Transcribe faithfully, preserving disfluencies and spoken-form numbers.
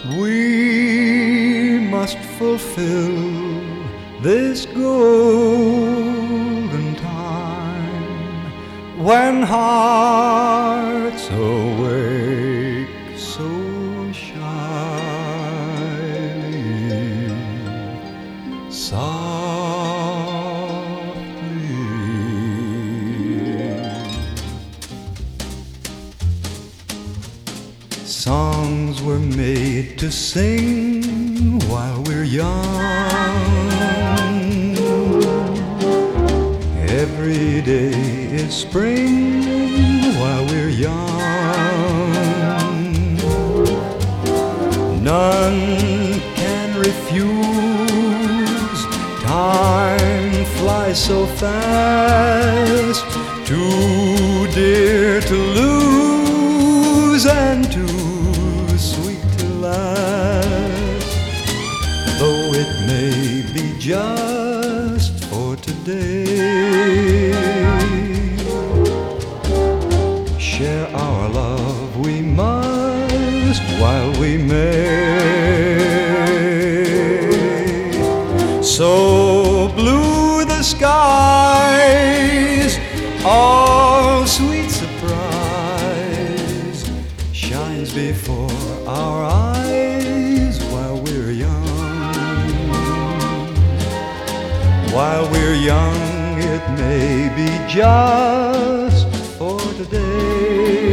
We must fulfill this golden time when hearts awake so shyly, softly. Songs were made to sing while we're young. Every day is spring while we're young. None can refuse. Time flies so fast, too dear to lose and too sweet to last. Though it may be just for today, share our love we must while we may. So blue the skies, all sweet surprise shines before our eyes while we're young. While we're young, it may be just for today.